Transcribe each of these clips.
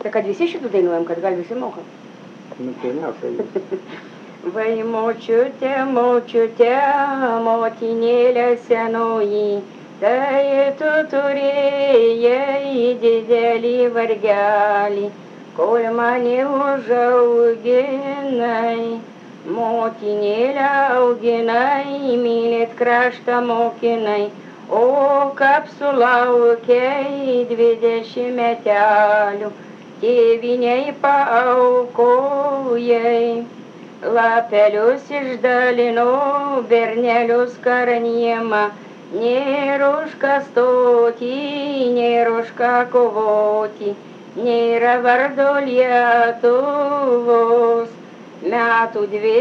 Tai kad visi šitų dainuojam, kad gal visi mokam. Nu, pirmiausia, jūs. Vai močiute, močiute, motinėlė senoji, tai tu turėjai didelį vargelį, kol mane užauginai. Motinėlę auginai, mylėt kraštą mokinai, o kaip sulaukei 20 metelių, tėviniai paaukojai. Lapelius išdalino, bernelius karniemą, nėra už ką stoti, nėra už ką kovoti, nėra vardo Lietuvos. Metų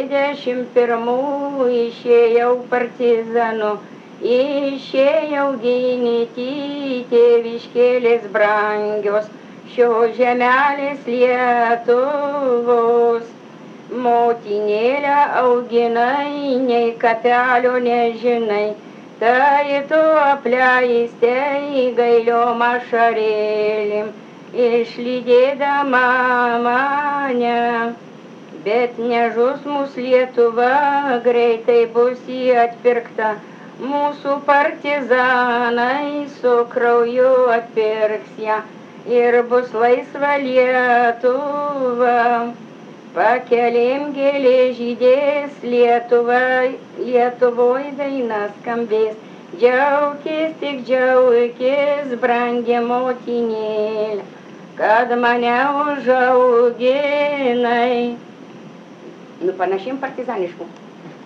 21 išėjau partizanu, išėjau gynyti tėviškėlės brangios, šios žemelės Lietuvos. Motinėlę auginai, nei kapelio nežinai, tai tu apleistei gailiom ašarėlim, išlydėdama mane. Bet nežus mūsų Lietuva, greitai bus jį atpirkta, mūsų partizanai su krauju atpirks ją ir bus laisva Lietuva. Pakelėm gėlė žydės, Lietuvoj daina skambės, džiaukis, tik džiaukis, brangi motinėlė, kad mane užauginai. Nu, panašiai partizaniškų.